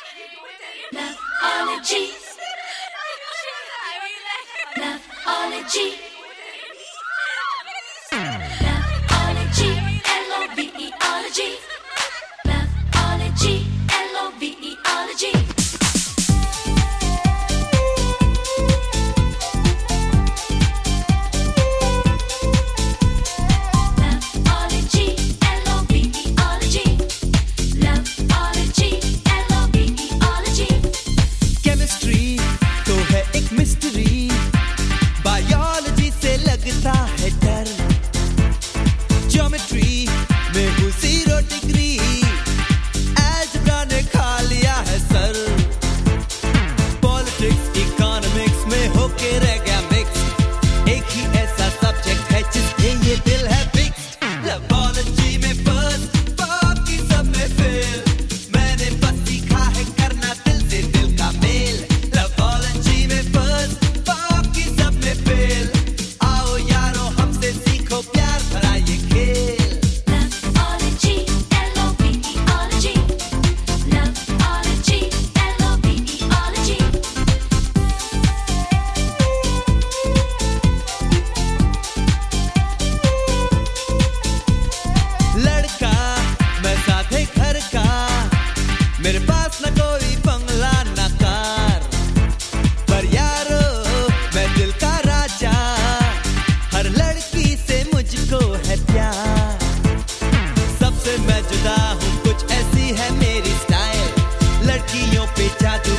Loveology. Loveology. Loveology. L-O-V-E-ology. Loveology. L-O-V-E-ology. मेरे पास न कोई बंगला न कार, पर यारो मैं दिल का राजा, हर लड़की से मुझको है प्यार। सबसे मैं जुदा हूँ, कुछ ऐसी है मेरी स्टाइल, लड़कियों पे जादू